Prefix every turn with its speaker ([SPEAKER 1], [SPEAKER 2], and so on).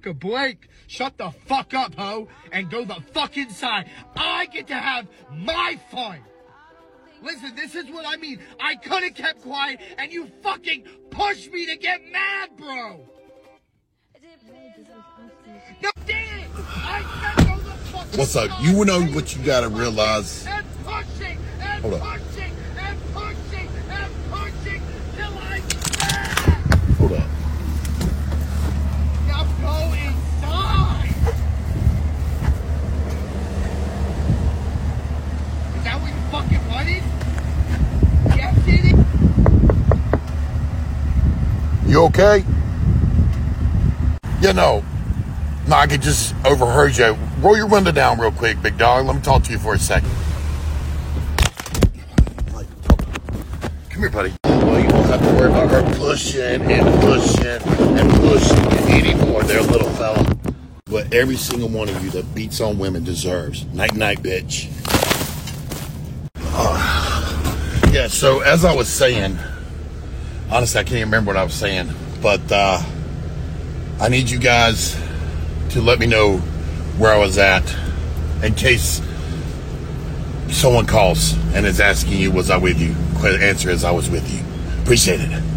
[SPEAKER 1] motherfucker Blake, shut the fuck up, ho, and go the fuck inside. I get to have my fun. Listen, this is what I mean. I could have kept quiet, and you fucking pushed me to get mad, bro. No, damn it! I said go the fuck
[SPEAKER 2] What's up?
[SPEAKER 1] inside.
[SPEAKER 2] You know what you gotta realize.
[SPEAKER 1] And pushing, and
[SPEAKER 2] Hold up.
[SPEAKER 1] pushing, and pushing, and pushing, till I'm mad.
[SPEAKER 2] Hold up.
[SPEAKER 1] Now go inside. Is that what you fucking wanted? Yes, it is.
[SPEAKER 2] You okay? You know, no, I could just overheard you. Roll your window down real quick, big dog. Let me talk to you for a second. Come here, buddy. Well, you don't have to worry about her pushing and pushing and pushing anymore there, little fella. What every single one of you that beats on women deserves. Night, night, bitch. Yeah, so as I was saying, honestly, I can't even remember what I was saying, but I need you guys to let me know where I was at in case someone calls and is asking you, was I with you? The answer is I was with you. Appreciate it.